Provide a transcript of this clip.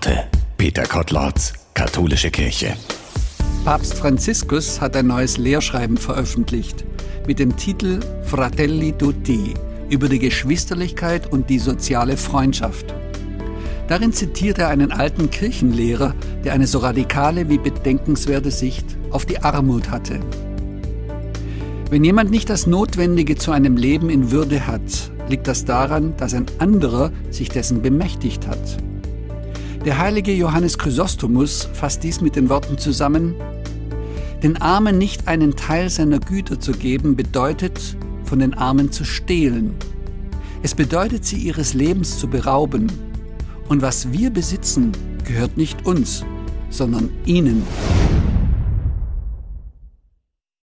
Worte. Peter Kottlorz, Katholische Kirche. Papst Franziskus hat ein neues Lehrschreiben veröffentlicht mit dem Titel Fratelli Tutti über die Geschwisterlichkeit und die soziale Freundschaft. Darin zitiert er einen alten Kirchenlehrer, der eine so radikale wie bedenkenswerte Sicht auf die Armut hatte. Wenn jemand nicht das Notwendige zu einem Leben in Würde hat, liegt das daran, dass ein anderer sich dessen bemächtigt hat. Der heilige Johannes Chrysostomus fasst dies mit den Worten zusammen: Den Armen nicht einen Teil seiner Güter zu geben, bedeutet, von den Armen zu stehlen. Es bedeutet, sie ihres Lebens zu berauben. Und was wir besitzen, gehört nicht uns, sondern ihnen.